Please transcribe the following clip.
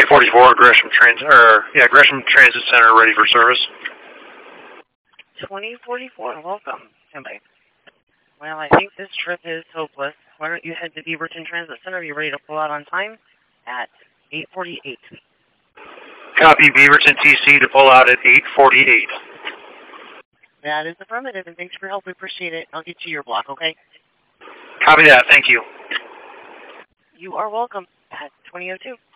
2044 Gresham Transit Center ready for service. 2044, welcome. Standby. Well, I think this trip is hopeless. Why don't you head to Beaverton Transit Center? Be ready to pull out on time at 8:48. Copy, Beaverton TC to pull out at 8:48. That is affirmative, and thanks for your help. We appreciate it. I'll get you your block, okay? Copy that. Thank you. You are welcome at 2002.